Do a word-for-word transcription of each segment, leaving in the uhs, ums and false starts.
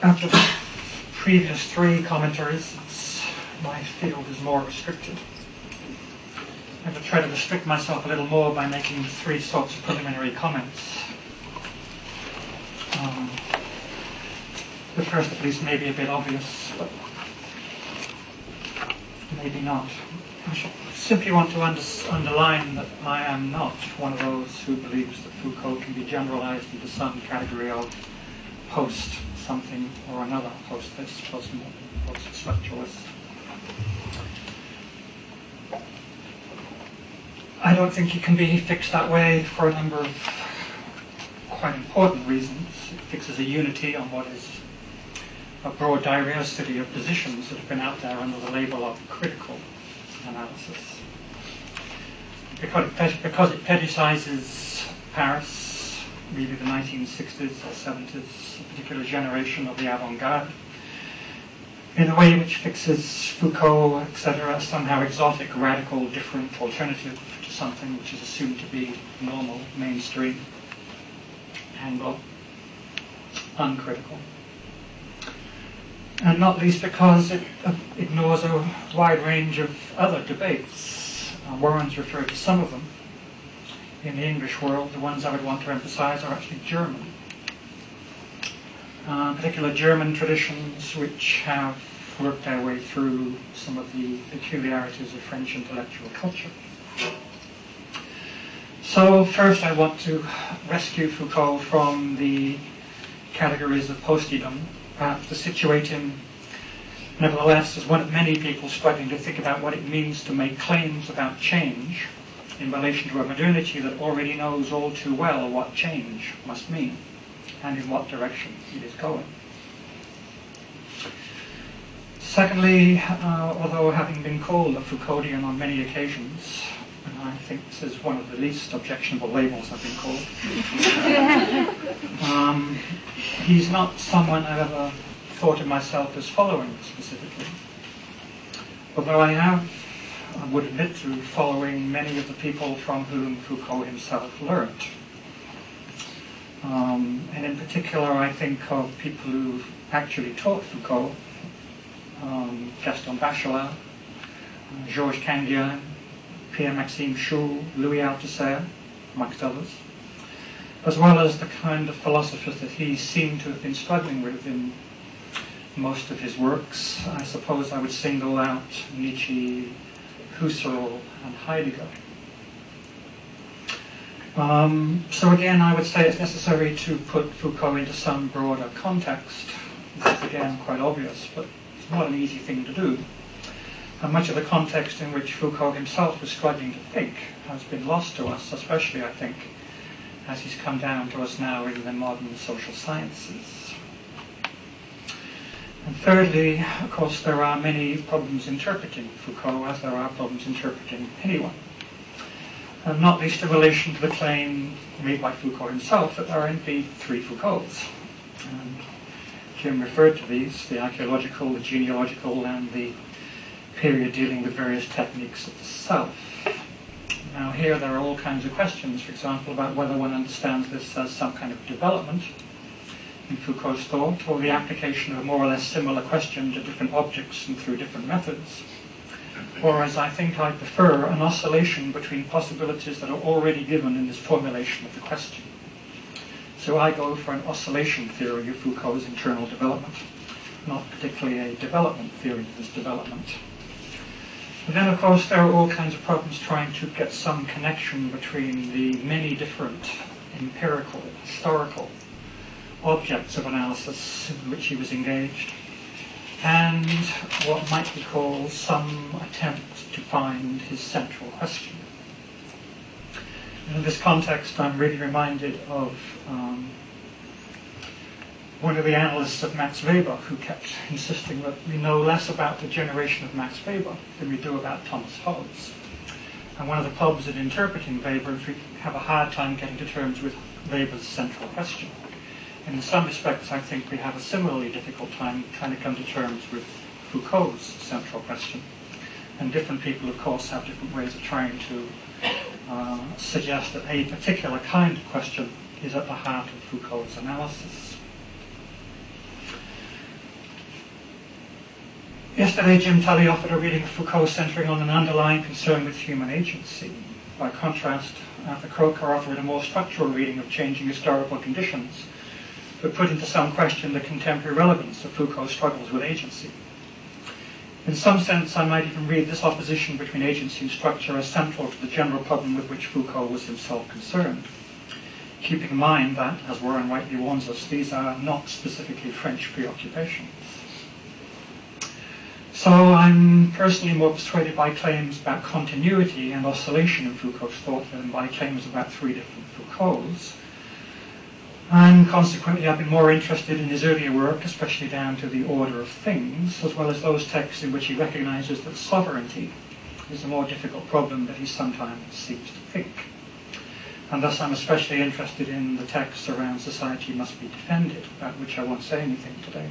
After the previous three commenters, it's, my field is more restricted. I'm going to try to restrict myself a little more by making three sorts of preliminary comments. Um, the first, at least, may be a bit obvious, but maybe not. I should simply want to under underline that I am not one of those who believes that Foucault can be generalized into some category of post something or another, post this, post post structuralist. I don't think he can be fixed that way for a number of quite important reasons. It fixes a unity on what is a broad diversity of positions that have been out there under the label of critical analysis. Because it, because it fetishizes Paris, really the nineteen sixties or seventies, a particular generation of the avant-garde, in a way which fixes Foucault, et cetera, as somehow exotic, radical, different, alternative to something which is assumed to be normal, mainstream, Anglo, uncritical. And not least because it uh, ignores a wide range of other debates. Uh, Warren's referred to some of them. In the English world, the ones I would want to emphasize are actually German. Uh, particular German traditions which have worked their way through some of the peculiarities of French intellectual culture. So first I want to rescue Foucault from the categories of postedom, perhaps to situate him nevertheless as one of many people struggling to think about what it means to make claims about change in relation to a modernity that already knows all too well what change must mean and in what direction it is going. Secondly, uh, although having been called a Foucauldian on many occasions, and I think this is one of the least objectionable labels I've been called, um, he's not someone I've ever thought of myself as following specifically. Although I have, I would admit to following many of the people from whom Foucault himself learnt. Um, and in particular, I think of people who actually taught Foucault, um, Gaston Bachelard, uh, Georges Canguilhem, Pierre-Maxime Schul, Louis Althusser, amongst others, as well as the kind of philosophers that he seemed to have been struggling with in most of his works. I suppose I would single out Nietzsche, Husserl, and Heidegger. Um, so again, I would say it's necessary to put Foucault into some broader context. This is again quite obvious, but it's not an easy thing to do. And much of the context in which Foucault himself was struggling to think has been lost to us, especially, I think, as he's come down to us now in the modern social sciences. And thirdly, of course, there are many problems interpreting Foucault, as there are problems interpreting anyone. And not least in relation to the claim made by Foucault himself that there are indeed three Foucaults. And Jim referred to these, the archaeological, the genealogical, and the period dealing with various techniques of the self. Now here there are all kinds of questions, for example, about whether one understands this as some kind of development in Foucault's thought, or the application of a more or less similar question to different objects and through different methods. Or, as I think I prefer, an oscillation between possibilities that are already given in this formulation of the question. So I go for an oscillation theory of Foucault's internal development, not particularly a development theory of this development. And then, of course, there are all kinds of problems trying to get some connection between the many different empirical, historical objects of analysis in which he was engaged, and what might be called some attempt to find his central question. And in this context, I'm really reminded of um, one of the analysts of Max Weber, who kept insisting that we know less about the generation of Max Weber than we do about Thomas Hobbes. And one of the problems in interpreting Weber is we have a hard time getting to terms with Weber's central question. And in some respects, I think we have a similarly difficult time trying to come to terms with Foucault's central question. And different people, of course, have different ways of trying to uh, suggest that a particular kind of question is at the heart of Foucault's analysis. Yesterday, Jim Tully offered a reading of Foucault centering on an underlying concern with human agency. By contrast, Arthur Croker offered a more structural reading of changing historical conditions, but put into some question the contemporary relevance of Foucault's struggles with agency. In some sense, I might even read this opposition between agency and structure as central to the general problem with which Foucault was himself concerned, keeping in mind that, as Warren rightly warns us, these are not specifically French preoccupations. So I'm personally more persuaded by claims about continuity and oscillation in Foucault's thought than by claims about three different Foucaults. And consequently, I've been more interested in his earlier work, especially down to The Order of Things, as well as those texts in which he recognizes that sovereignty is a more difficult problem that he sometimes seeks to think. And thus I'm especially interested in the texts around society must be defended, about which I won't say anything today.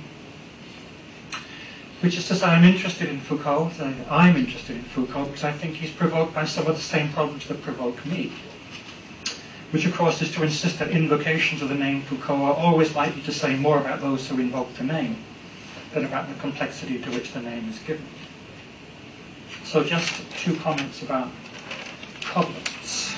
Which is to say, I'm interested in Foucault, I'm interested in Foucault because I think he's provoked by some of the same problems that provoke me. Which of course is to insist that invocations of the name Foucault are always likely to say more about those who invoke the name than about the complexity to which the name is given. So just two comments about problems.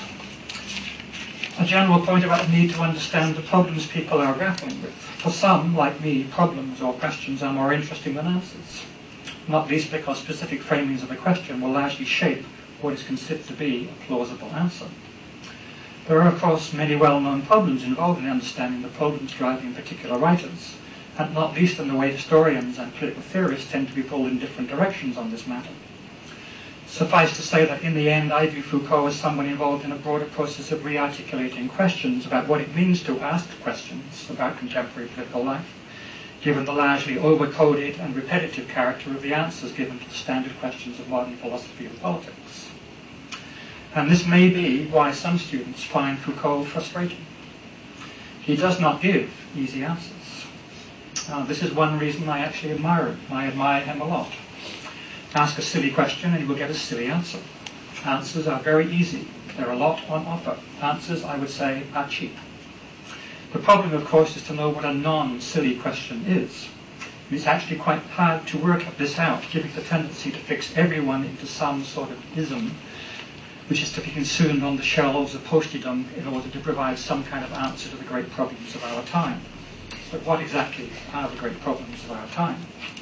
A general point about the need to understand the problems people are grappling with. For some, like me, problems or questions are more interesting than answers, not least because specific framings of a question will largely shape what is considered to be a plausible answer. There are, of course, many well-known problems involved in understanding the problems driving particular writers, and not least in the way historians and political theorists tend to be pulled in different directions on this matter. Suffice to say that in the end, I view Foucault as someone involved in a broader process of re-articulating questions about what it means to ask questions about contemporary political life, given the largely over-coded and repetitive character of the answers given to the standard questions of modern philosophy and politics. And this may be why some students find Foucault frustrating. He does not give easy answers. Uh, this is one reason I actually admire him. I admire him a lot. Ask a silly question and you will get a silly answer. Answers are very easy. There are a lot on offer. Answers, I would say, are cheap. The problem, of course, is to know what a non-silly question is. It's actually quite hard to work this out, given the tendency to fix everyone into some sort of ism, which is to be consumed on the shelves of posterdom in order to provide some kind of answer to the great problems of our time. But what exactly are the great problems of our time?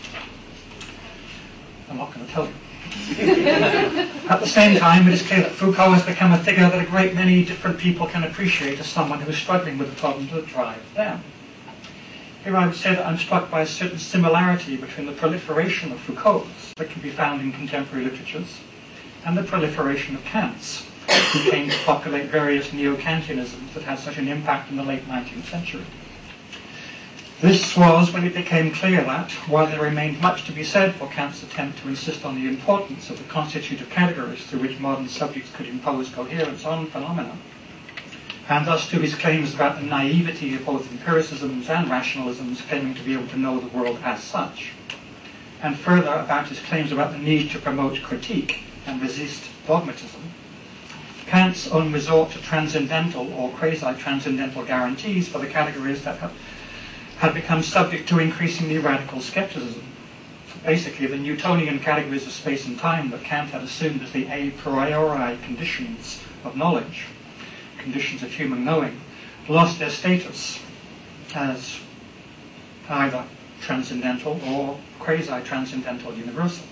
I'm not going to tell you. At the same time, it is clear that Foucault has become a figure that a great many different people can appreciate as someone who is struggling with the problems that drive them. Here I would say that I'm struck by a certain similarity between the proliferation of Foucault's that can be found in contemporary literatures and the proliferation of Kant's, who came to populate various neo-Kantianisms that had such an impact in the late nineteenth century. This was when it became clear that, while there remained much to be said for Kant's attempt to insist on the importance of the constitutive categories through which modern subjects could impose coherence on phenomena, and thus to his claims about the naivety of both empiricisms and rationalisms claiming to be able to know the world as such, and further about his claims about the need to promote critique and resist dogmatism, Kant's own resort to transcendental or quasi-transcendental guarantees for the categories that have had become subject to increasingly radical skepticism. Basically, the Newtonian categories of space and time that Kant had assumed as the a priori conditions of knowledge, conditions of human knowing, lost their status as either transcendental or quasi-transcendental universals.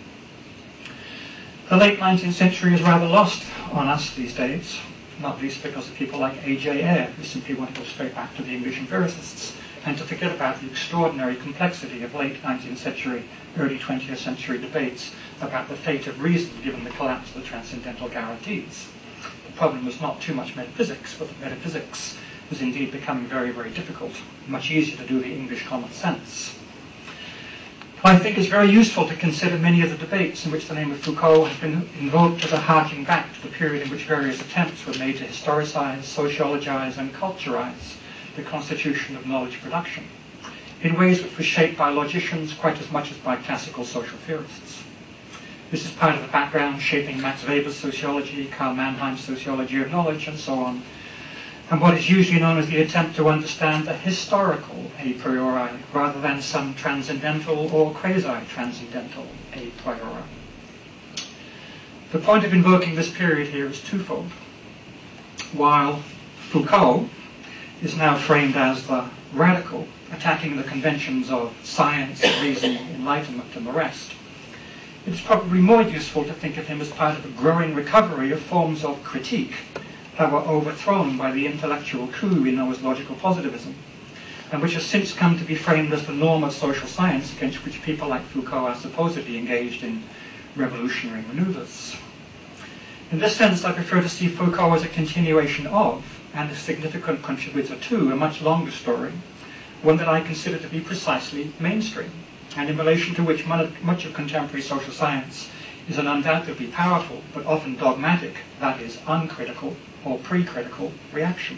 The late nineteenth century is rather lost on us these days, not least because of people like A J Ayer, who simply want to go straight back to the English empiricists, and to forget about the extraordinary complexity of late nineteenth century, early twentieth century debates about the fate of reason given the collapse of the transcendental guarantees. The problem was not too much metaphysics, but that metaphysics was indeed becoming very, very difficult, much easier to do the English common sense. I think it's very useful to consider many of the debates in which the name of Foucault has been invoked as a harking back to the period in which various attempts were made to historicize, sociologize, and culturize the constitution of knowledge production, in ways which were shaped by logicians quite as much as by classical social theorists. This is part of the background shaping Max Weber's sociology, Karl Mannheim's sociology of knowledge, and so on, and what is usually known as the attempt to understand the historical a priori, rather than some transcendental or quasi-transcendental a priori. The point of invoking this period here is twofold. While Foucault is now framed as the radical, attacking the conventions of science, reason, enlightenment, and the rest, it's probably more useful to think of him as part of a growing recovery of forms of critique that were overthrown by the intellectual coup we know as logical positivism, and which has since come to be framed as the norm of social science against which people like Foucault are supposedly engaged in revolutionary maneuvers. In this sense, I prefer to see Foucault as a continuation of, and a significant contributor to, a much longer story, one that I consider to be precisely mainstream, and in relation to which much of contemporary social science is an undoubtedly powerful, but often dogmatic, that is, uncritical or pre-critical reaction.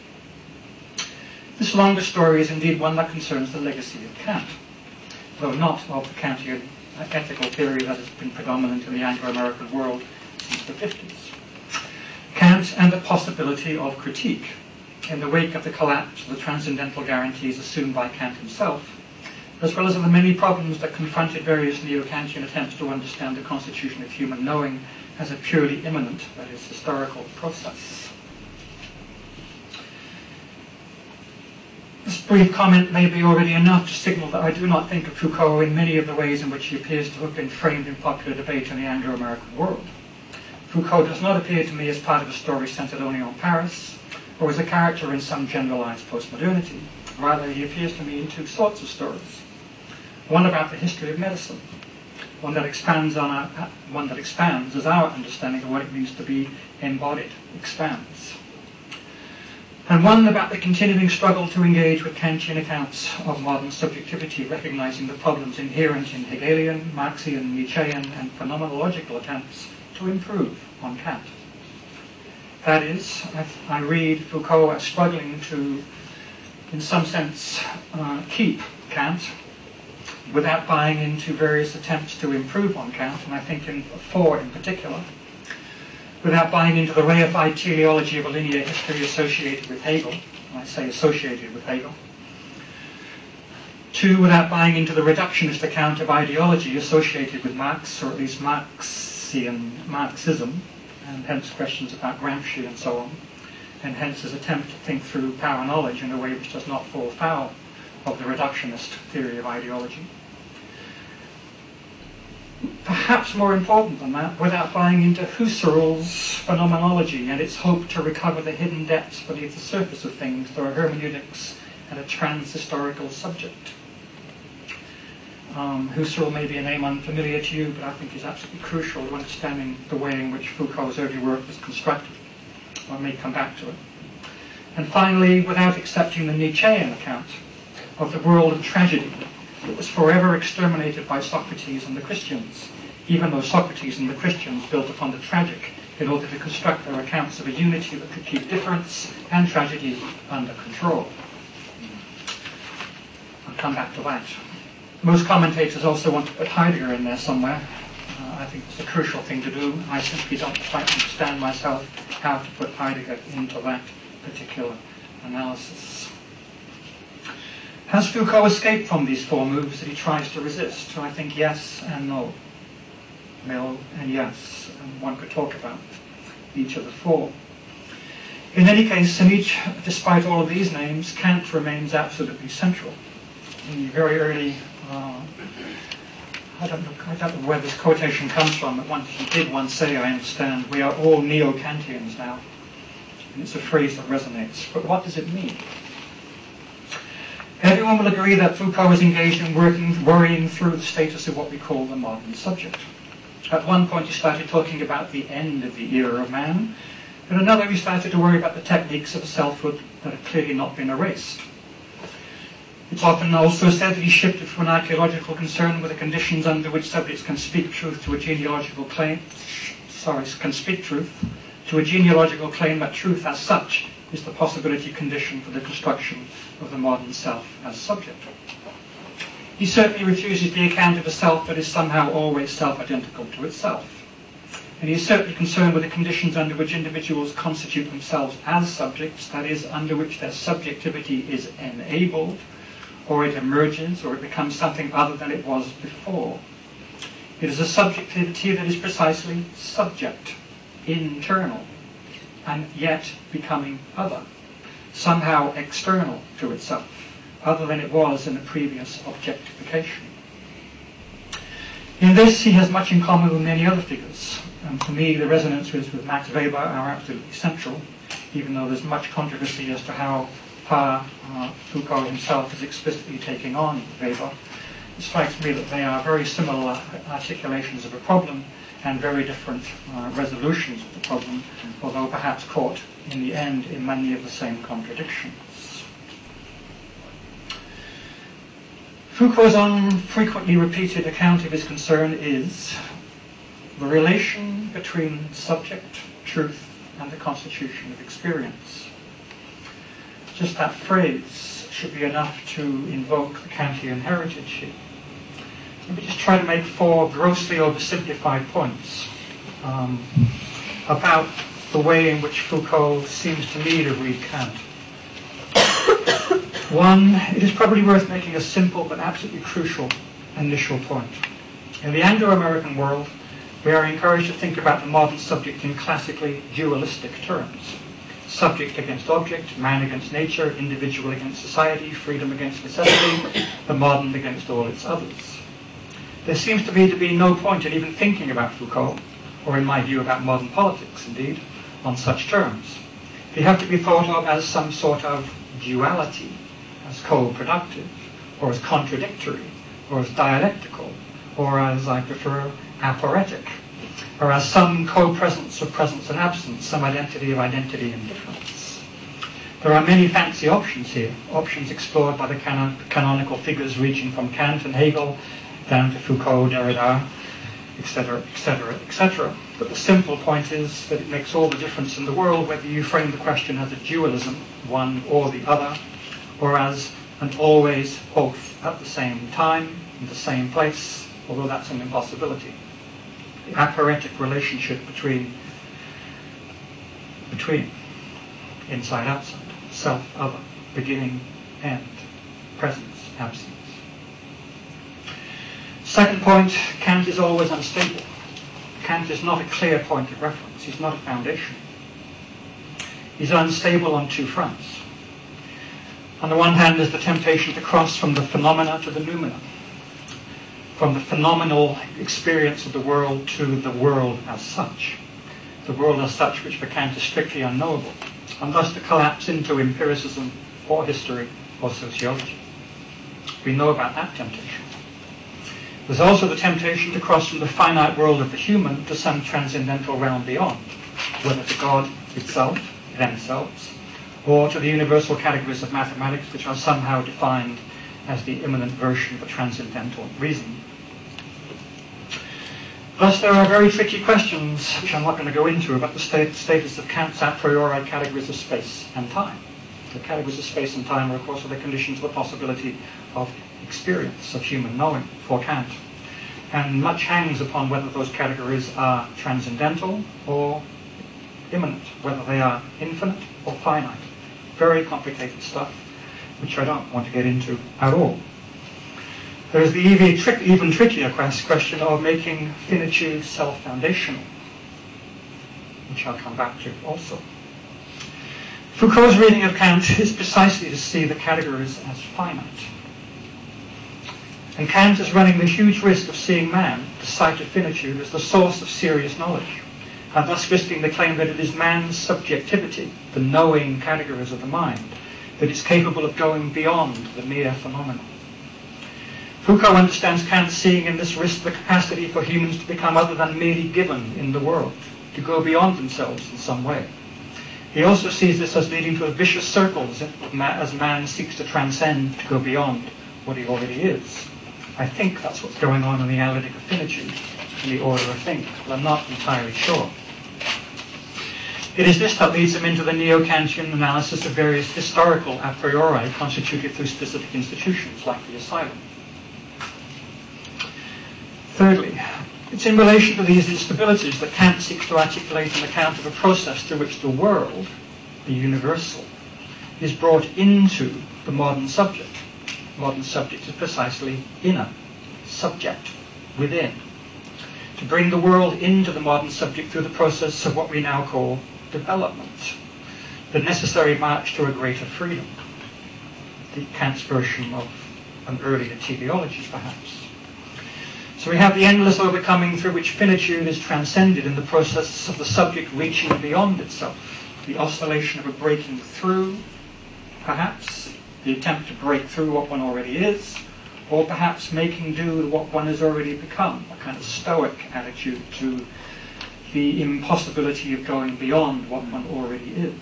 This longer story is indeed one that concerns the legacy of Kant, though not of the Kantian ethical theory that has been predominant in the Anglo-American world since the fifties. Kant and the possibility of critique in the wake of the collapse of the transcendental guarantees assumed by Kant himself, as well as of the many problems that confronted various neo-Kantian attempts to understand the constitution of human knowing as a purely immanent, that is, historical process. This brief comment may be already enough to signal that I do not think of Foucault in many of the ways in which he appears to have been framed in popular debate in the Anglo-American world. Foucault does not appear to me as part of a story centered only on Paris, or as a character in some generalized postmodernity. Rather, he appears to me in two sorts of stories. One about the history of medicine, one that expands on our, one that expands as our understanding of what it means to be embodied expands. And one about the continuing struggle to engage with Kantian accounts of modern subjectivity, recognizing the problems inherent in Hegelian, Marxian, Nietzschean, and phenomenological attempts to improve on Kant. That is, I read Foucault as struggling to, in some sense, uh, keep Kant without buying into various attempts to improve on Kant, and I think in four in particular, without buying into the reified teleology of a linear history associated with Hegel, and I say associated with Hegel. Two, without buying into the reductionist account of ideology associated with Marx, or at least Marxian Marxism, and hence questions about Gramsci and so on, and hence his attempt to think through power knowledge in a way which does not fall foul of the reductionist theory of ideology. Perhaps more important than that, without buying into Husserl's phenomenology and its hope to recover the hidden depths beneath the surface of things through a hermeneutics and a trans-historical subject. Um, Husserl may be a name unfamiliar to you, but I think is absolutely crucial to understanding the way in which Foucault's early work was constructed. I may come back to it. And finally, without accepting the Nietzschean account of the world of tragedy that was forever exterminated by Socrates and the Christians, even though Socrates and the Christians built upon the tragic in order to construct their accounts of a unity that could keep difference and tragedy under control. I'll come back to that. Most commentators also want to put Heidegger in there somewhere. Uh, I think it's a crucial thing to do. I simply don't quite understand myself how to put Heidegger into that particular analysis. Has Foucault escaped from these four moves that he tries to resist? I think yes and no. No and yes. And one could talk about each of the four. In any case, in each, despite all of these names, Kant remains absolutely central. In the very early, uh, I, don't know, I don't know where this quotation comes from, but once he did once say, I understand, we are all neo-Kantians now. And it's a phrase that resonates. But what does it mean? Everyone will agree that Foucault is engaged in working, worrying through the status of what we call the modern subject. At one point he started talking about the end of the era of man. At another he started to worry about the techniques of selfhood that have clearly not been erased. It's often also said that he shifted from an archaeological concern with the conditions under which subjects can speak truth to a genealogical claim, sorry, can speak truth, to a genealogical claim that truth as such is the possibility condition for the construction of the modern self as subject. He certainly refuses the account of a self that is somehow always self-identical to itself. And he is certainly concerned with the conditions under which individuals constitute themselves as subjects, that is, under which their subjectivity is enabled, or it emerges, or it becomes something other than it was before. It is a subjectivity that is precisely subject, internal, and yet becoming other, somehow external to itself, other than it was in the previous objectification. In this, he has much in common with many other figures. And for me, the resonances with Max Weber are absolutely central, even though there's much controversy as to how far uh, Foucault himself is explicitly taking on Weber. It strikes me that they are very similar articulations of a problem and very different uh, resolutions of the problem, although perhaps caught in the end in many of the same contradictions. Foucault's own frequently repeated account of his concern is the relation between subject, truth, and the constitution of experience. Just that phrase should be enough to invoke the Kantian heritage here. Let me just try to make four grossly oversimplified points um, about the way in which Foucault seems to me to read Kant. One, it is probably worth making a simple but absolutely crucial initial point. In the Anglo-American world, we are encouraged to think about the modern subject in classically dualistic terms. Subject against object, man against nature, individual against society, freedom against necessity, the modern against all its others. There seems to me to be no point in even thinking about Foucault, or in my view about modern politics, indeed, on such terms. They have to be thought of as some sort of duality, as co-productive, or as contradictory, or as dialectical, or as, I prefer, aporetic, or as some co-presence of presence and absence, some identity of identity and difference. There are many fancy options here, options explored by the canon canonical figures reaching from Kant and Hegel down to Foucault, Derrida, et cetera, et cetera, et cetera. But the simple point is that it makes all the difference in the world whether you frame the question as a dualism, one or the other, or as an always both at the same time, in the same place, although that's an impossibility. The aporetic relationship between, between, inside, outside, self, other, beginning, end, presence, absence. Second point, Kant is always unstable. Kant is not a clear point of reference. He's not a foundation. He's unstable on two fronts. On the one hand, there's the temptation to cross from the phenomena to the noumena, from the phenomenal experience of the world to the world as such, the world as such which for Kant is strictly unknowable, and thus to collapse into empiricism or history or sociology. We know about that temptation. There's also the temptation to cross from the finite world of the human to some transcendental realm beyond, whether to God itself, themselves, or to the universal categories of mathematics which are somehow defined as the immanent version of a transcendental reason. Thus, there are very tricky questions, which I'm not going to go into, about the state, status of Kant's a priori categories of space and time. The categories of space and time are, of course, the conditions of the possibility of experience, of human knowing for Kant. And much hangs upon whether those categories are transcendental or immanent, whether they are infinite or finite. Very complicated stuff, which I don't want to get into at all. There is the even, trick, even trickier question of making finitude self-foundational, which I'll come back to also. Foucault's reading of Kant is precisely to see the categories as finite. And Kant is running the huge risk of seeing man, the site of finitude, as the source of serious knowledge, and thus risking the claim that it is man's subjectivity, the knowing categories of the mind, that is capable of going beyond the mere phenomenon. Foucault understands Kant seeing in this risk the capacity for humans to become other than merely given in the world, to go beyond themselves in some way. He also sees this as leading to a vicious circle as man seeks to transcend, to go beyond what he already is. I think that's what's going on in the analytic of finitude, in the order of things, but I'm not entirely sure. It is this that leads him into the neo-Kantian analysis of various historical a priori constituted through specific institutions, like the asylum. Thirdly, it It's in relation to these instabilities that Kant seeks to articulate an account of a process through which the world, the universal, is brought into the modern subject. Modern subject is precisely inner, subject, within. To bring the world into the modern subject through the process of what we now call development, the necessary march to a greater freedom, the Kant's version of an earlier teleology, perhaps. So we have the endless overcoming through which finitude is transcended in the process of the subject reaching beyond itself, the oscillation of a breaking through, perhaps, the attempt to break through what one already is, or perhaps making do with what one has already become, a kind of stoic attitude to the impossibility of going beyond what one already is.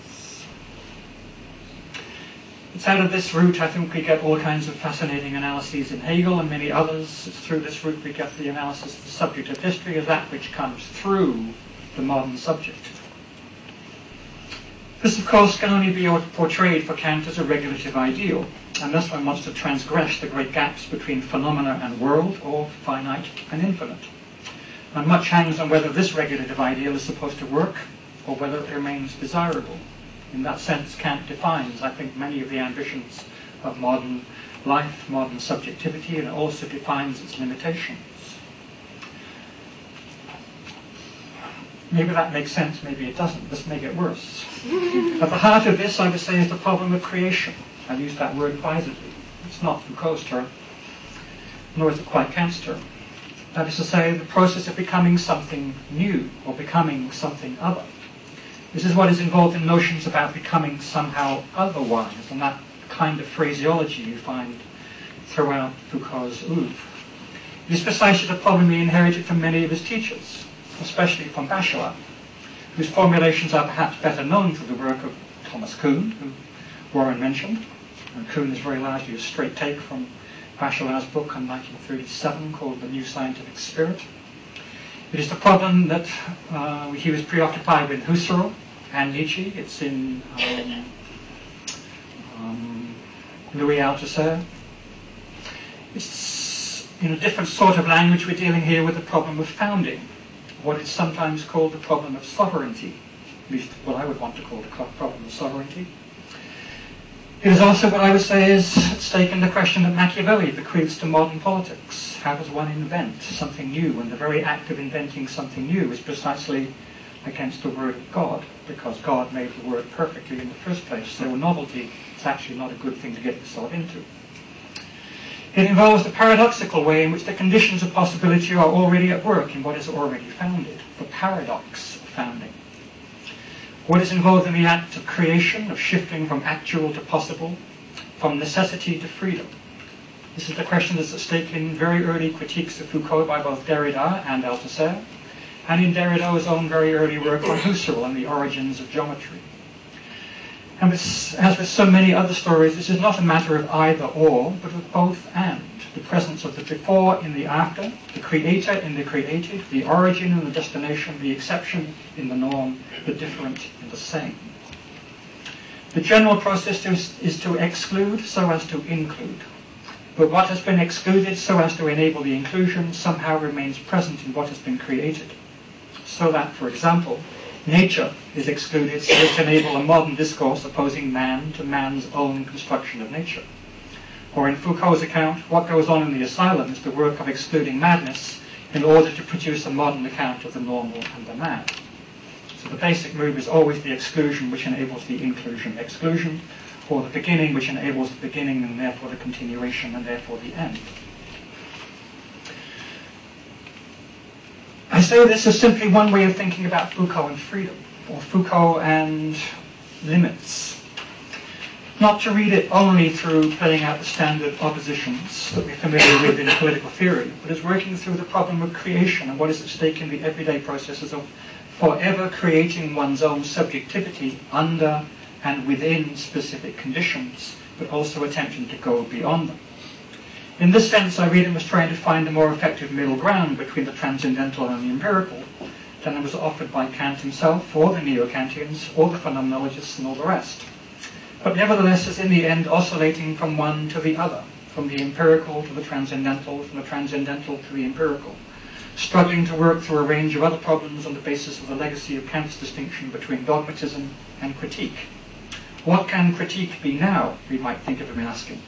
It's out of this route, I think, we get all kinds of fascinating analyses in Hegel and many others. It's through this route we get the analysis of the subject of history as that which comes through the modern subject. This, of course, can only be portrayed for Kant as a regulative ideal, unless one wants to transgress the great gaps between phenomena and world, or finite and infinite. And much hangs on whether this regulative ideal is supposed to work, or whether it remains desirable. In that sense, Kant defines, I think, many of the ambitions of modern life, modern subjectivity, and it also defines its limitations. Maybe that makes sense, maybe it doesn't. Let's make it worse. At the heart of this, I would say, is the problem of creation. I use that word advisedly. It's not Foucault's term, nor is it quite Kant's term. That is to say, the process of becoming something new, or becoming something other. This is what is involved in notions about becoming somehow otherwise, and that kind of phraseology you find throughout Foucault's oeuvre. It is precisely the problem he inherited from many of his teachers, especially from Bachelard, whose formulations are perhaps better known through the work of Thomas Kuhn, who Warren mentioned. And Kuhn is very largely a straight take from Bachelard's book in nineteen thirty-seven called The New Scientific Spirit. It is the problem that uh, he was preoccupied with Husserl and Nietzsche. It's in um, um, Louis Althusser. It's in a different sort of language we're dealing here with the problem of founding, what is sometimes called the problem of sovereignty, at least what I would want to call the problem of sovereignty. It is also what I would say is at stake in the question that Machiavelli bequeaths to modern politics. How does one invent something new? And the very act of inventing something new is precisely against the word of God, because God made the word perfectly in the first place. So novelty is actually not a good thing to get yourself into. It involves the paradoxical way in which the conditions of possibility are already at work in what is already founded, the paradox of founding. What is involved in the act of creation, of shifting from actual to possible, from necessity to freedom. This is the question that's at stake in very early critiques of Foucault by both Derrida and Althusser, and in Derrida's own very early work on Husserl and the origins of geometry. And with, as with so many other stories, this is not a matter of either or, but of both and. The presence of the before in the after, the creator in the created, the origin in the destination, the exception in the norm, the different in the same. The general process is, is to exclude so as to include. But what has been excluded so as to enable the inclusion somehow remains present in what has been created. So that, for example, nature is excluded so as to enable a modern discourse opposing man to man's own construction of nature. Or in Foucault's account, what goes on in the asylum is the work of excluding madness in order to produce a modern account of the normal and the mad. So the basic move is always the exclusion which enables the inclusion. Exclusion, or the beginning which enables the beginning and therefore the continuation and therefore the end. I say this as simply one way of thinking about Foucault and freedom, or Foucault and limits. Not to read it only through playing out the standard oppositions that we're familiar with in political theory, but as working through the problem of creation and what is at stake in the everyday processes of forever creating one's own subjectivity under and within specific conditions, but also attempting to go beyond them. In this sense, I read him as trying to find a more effective middle ground between the transcendental and the empirical than was offered by Kant himself, or the Neo-Kantians, or the phenomenologists and all the rest. But nevertheless is in the end oscillating from one to the other, from the empirical to the transcendental, from the transcendental to the empirical, struggling to work through a range of other problems on the basis of the legacy of Kant's distinction between dogmatism and critique. What can critique be now, we might think of him asking.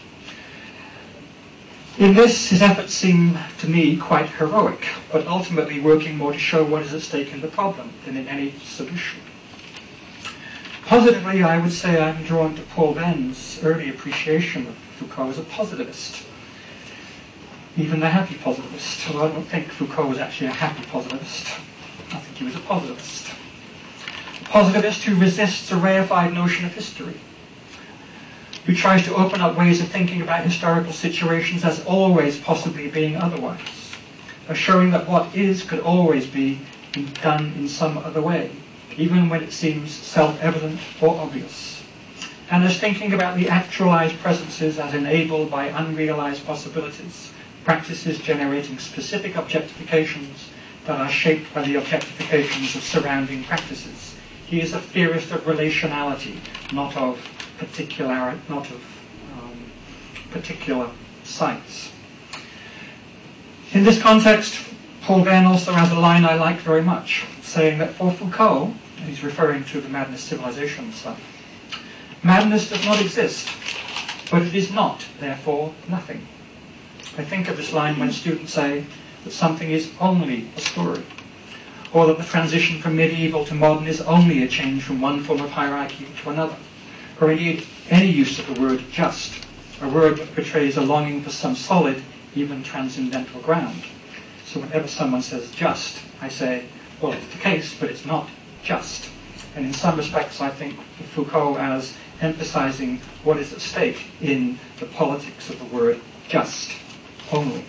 In this, his efforts seem to me quite heroic, but ultimately working more to show what is at stake in the problem than in any solution. Positively, I would say I'm drawn to Paul Venn's early appreciation of Foucault as a positivist, even the happy positivist, although I don't think Foucault was actually a happy positivist. I think he was a positivist. A positivist who resists a reified notion of history, who tries to open up ways of thinking about historical situations as always possibly being otherwise, of showing that what is could always be done in some other way, even when it seems self-evident or obvious, and as thinking about the actualized presences as enabled by unrealized possibilities, practices generating specific objectifications that are shaped by the objectifications of surrounding practices. He is a theorist of relationality, not of particular, not of um, particular sites. In this context, Paul Venn also has a line I like very much, saying that for Foucault, and he's referring to the Madness Civilization stuff, madness does not exist, but it is not, therefore, nothing. I think of this line when students say that something is only a story, or that the transition from medieval to modern is only a change from one form of hierarchy to another, or indeed any use of the word just, a word that portrays a longing for some solid, even transcendental ground. So whenever someone says just, I say, well, it's the case, but it's not just. And in some respects, I think of Foucault as emphasizing what is at stake in the politics of the word just, only.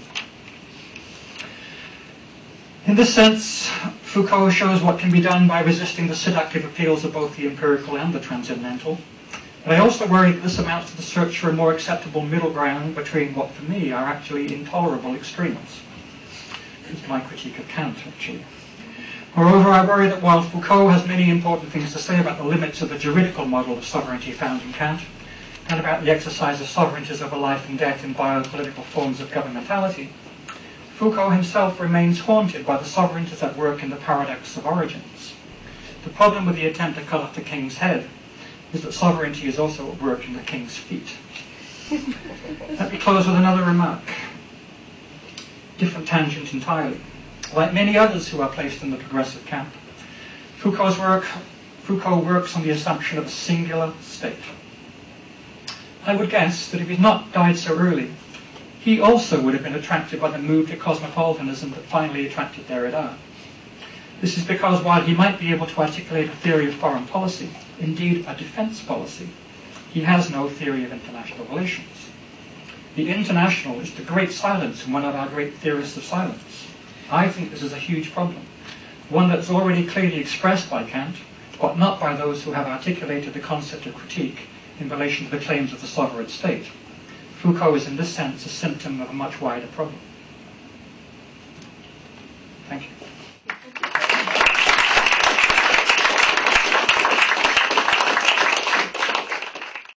In this sense, Foucault shows what can be done by resisting the seductive appeals of both the empirical and the transcendental. But I also worry that this amounts to the search for a more acceptable middle ground between what, for me, are actually intolerable extremes. This is my critique of Kant, actually. Moreover, I worry that while Foucault has many important things to say about the limits of the juridical model of sovereignty found in Kant, and about the exercise of sovereignties over life and death in biopolitical forms of governmentality, Foucault himself remains haunted by the sovereignties at work in the paradox of origins. The problem with the attempt to cut off the king's head is that sovereignty is also at work in the king's feet. Let me close with another remark. Different tangent entirely. Like many others who are placed in the progressive camp, Foucault's work, Foucault works on the assumption of a singular state. I would guess that if he'd not died so early, he also would have been attracted by the move to cosmopolitanism that finally attracted Derrida. This is because while he might be able to articulate a theory of foreign policy, indeed a defense policy, he has no theory of international relations. The international is the great silence in one of our great theorists of silence. I think this is a huge problem, one that is already clearly expressed by Kant, but not by those who have articulated the concept of critique in relation to the claims of the sovereign state. Foucault is in this sense a symptom of a much wider problem.